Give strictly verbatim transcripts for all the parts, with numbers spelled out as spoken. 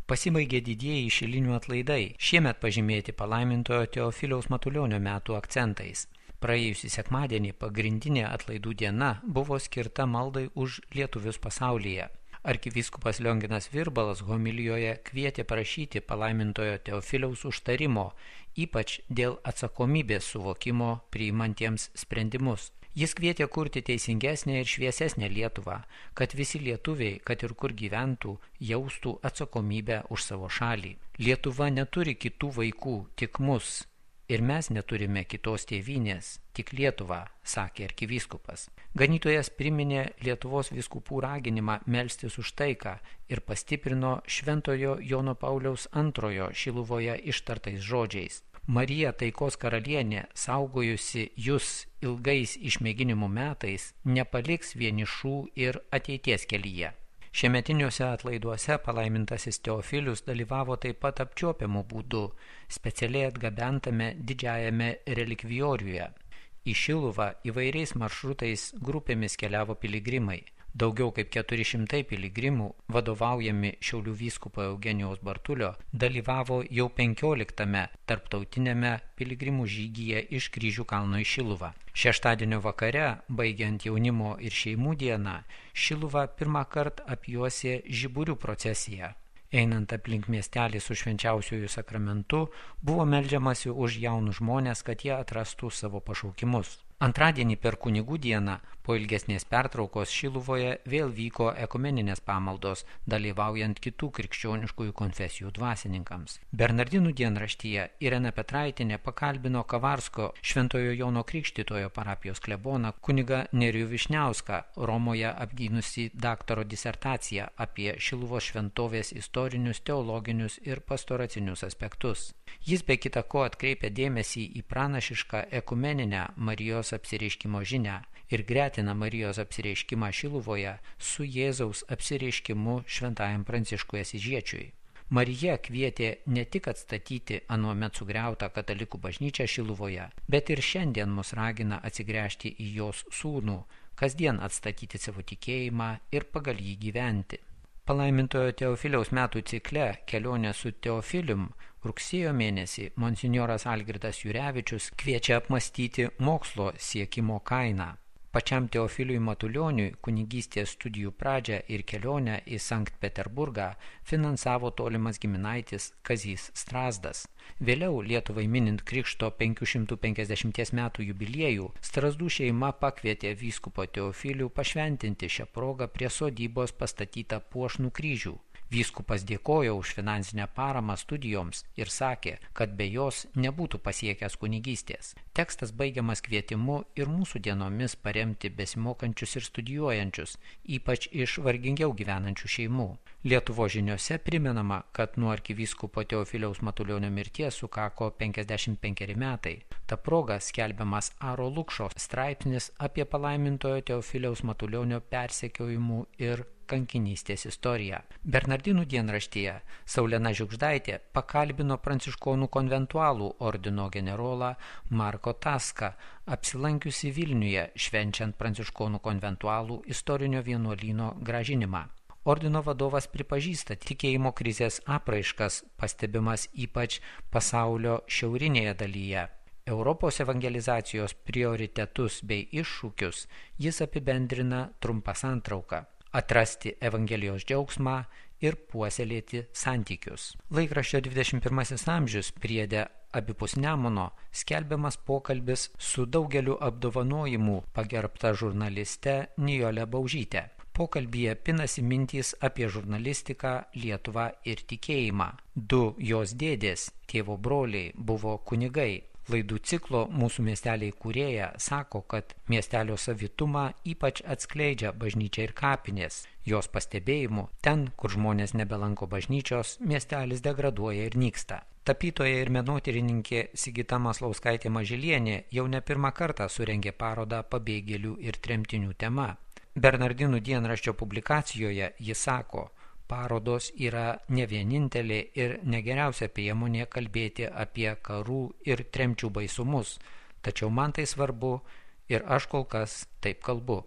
Pasibaigė didieji šilinių atlaidai, šiemet pažymėti palaimintojo Teofiliaus Matulionio metų akcentais. Praėjusį sekmadienį pagrindinė atlaidų diena buvo skirta maldai už lietuvius pasaulyje. Arkivyskupas Lionginas Virbalas homilijoje kvietė prašyti palaimintojo Teofiliaus užtarimo, ypač dėl atsakomybės suvokimo priimantiems sprendimus. Jis kvietė kurti teisingesnę ir šviesesnę Lietuvą, kad visi lietuviai, kad ir kur gyventų, jaustų atsakomybę už savo šalį. Lietuva neturi kitų vaikų, tik mus. Ir mes neturime kitos tėvynės, tik Lietuvą, sakė arkivyskupas. Ganytojas priminė Lietuvos vyskupų raginimą melstis už taiką ir pastiprino Šventojo Jono Pauliaus antrojo Šiluvoje ištartais žodžiais. Marija taikos karalienė, saugojusi jūs ilgais išmėginimų metais, nepaliks vienišų ir ateities kelyje. Šiemetiniuose atlaiduose palaimintasis Teofilius dalyvavo taip pat apčiuopiamų būdų, specialiai atgabentame didžiajame relikvijoriuje. Į Šiluvą įvairiais maršrutais grupėmis keliavo piligrimai. Daugiau kaip keturi šimtai piligrimų, vadovaujami Šiaulių vyskupo Eugenijaus Bartulio, dalyvavo jau penkioliktame tarptautiniame piligrimų žygyje iš Kryžių kalno į Šiluvą. Šeštadienio vakare, baigiant jaunimo ir šeimų dieną, Šiluvą pirmą kartą apjuosė žiburių procesija. Einant aplink miestelį su švenčiausiuoju sakramentu, buvo meldžiamasi už jaunus žmonės, kad jie atrastų savo pašaukimus. Antradienį per kunigų dieną, po ilgesnės pertraukos Šiluvoje vėl vyko ekumeninės pamaldos, dalyvaujant kitų krikščioniškųjų konfesijų dvasininkams. Bernardinų dienraštyje Irena Petraitinė pakalbino Kavarsko Šventojo Jono Krikštytojo parapijos kleboną kunigą Nerijų Višniauską, Romoje apgynusi daktaro disertaciją apie Šiluvos šventovės istorinius, teologinius ir pastoracinius aspektus. Jis be kita ko atkreipia dėmesį į pranašišką ekumeninę Marijos apsireiškimo žinią ir gretina Marijos apsireiškimą Šiluvoje su Jėzaus apsireiškimu šventajam Pranciškui Asyžiečiui. Marija kvietė ne tik atstatyti anuomet sugriautą katalikų bažnyčią Šiluvoje, bet ir šiandien mus ragina atsigręžti į jos sūnų, kasdien atstatyti savo tikėjimą ir pagal jį gyventi. Palaimintojo Teofiliaus metų cikle Kelionė su Teofilium rugsėjo mėnesį monsinjoras Algirdas Jurevičius kviečia apmąstyti mokslo siekimo kainą. Pačiam Teofiliui Matulioniui kunigystės studijų pradžią ir kelionę į Sankt Peterburgą finansavo tolimas giminaitis Kazys Strazdas. Vėliau Lietuvai minint Krikšto penkių šimtų penkiasdešimties metų jubiliejų, Strazdų šeima pakvietė vyskupo Teofilių pašventinti šią progą prie sodybos pastatytą puošnų kryžių. Vyskupas dėkojo už finansinę paramą studijoms ir sakė, kad be jos nebūtų pasiekęs kunigystės. Tekstas baigiamas kvietimu ir mūsų dienomis paremti besimokančius ir studijuojančius, ypač iš vargingiau gyvenančių šeimų. Lietuvos žiniose primenama, kad nuo arkivyskupo Teofiliaus Matulionio mirties sukako penkiasdešimt penkeri metai. Ta proga skelbiamas Aro Lukšo straipsnis apie palaimintojo Teofiliaus Matulionio persekiojimų ir kankinystės istoriją. Bernardinų dienraštyje Saulena Žiugždaitė pakalbino pranciškonų konventualų ordino generolą Marko Taską, apsilankiusi Vilniuje švenčiant pranciškonų konventualų istorinio vienuolyno grąžinimą. Ordino vadovas pripažįsta tikėjimo krizės apraiškas, pastebimas ypač pasaulio šiaurinėje dalyje. Europos evangelizacijos prioritetus bei iššūkius jis apibendrina trumpą santrauką. Atrasti Evangelijos džiaugsmą ir puoselėti santykius. Laikraščio dvidešimt pirmasis amžius priede abipus Nemuno skelbiamas pokalbis su daugeliu apdovanojimų pagerbta žurnaliste Nijole Baužyte. Pokalbyje pinasi mintys apie žurnalistiką, Lietuvą ir tikėjimą. Du jos dėdės, tėvo broliai, buvo kunigai. Laidų ciklo Mūsų miesteliai kūrėja sako, kad miestelio savitumą ypač atskleidžia bažnyčia ir kapinės. Jos pastebėjimu, ten, kur žmonės nebelanko bažnyčios, miestelis degraduoja ir nyksta. Tapytoja ir menotyrininkė Sigita Maslauskaitė Mažylienė jau ne pirmą kartą surengė parodą pabėgėlių ir tremtinių tema. Bernardinų dienraščio publikacijoje ji sako, parodos yra ne vienintelė ir negeriausia priemonė kalbėti apie karų ir tremčių baisumus, tačiau man tai svarbu ir aš kol kas taip kalbu.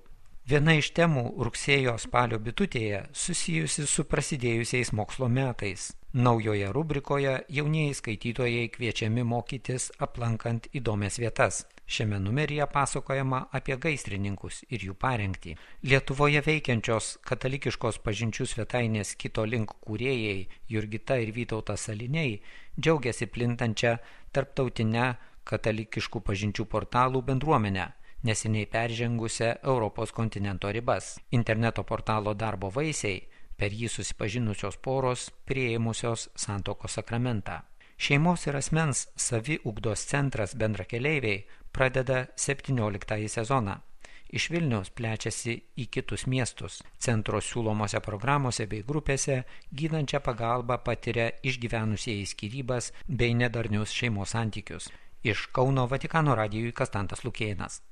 Viena iš temų rugsėjo spalio bitutėje susijusi su prasidėjusiais mokslo metais. Naujoje rubrikoje jaunieji skaitytojai kviečiami mokytis aplankant įdomias vietas. Šiame numeryje pasakojama apie gaisrininkus ir jų parengtį. Lietuvoje veikiančios katalikiškos pažinčių svetainės Kito link kūrėjai Jurgita ir Vytautas Saliniai džiaugiasi plintančią tarptautinę katalikiškų pažinčių portalų bendruomenę, neseniai peržengusią Europos kontinento ribas. Interneto portalo darbo vaisiai per jį susipažinusios poros priėmusios santuokos sakramentą. Šeimos ir asmens saviugdos centras Bendrakeleiviai pradeda septynioliktąjį sezoną. Iš Vilniaus plečiasi į kitus miestus. Centro siūlomose programuose bei grupėse gydančią pagalbą patiria išgyvenusieji skyrybas bei nedarnius šeimos santykius. Iš Kauno Vatikano radijui Kastantas Lukėnas.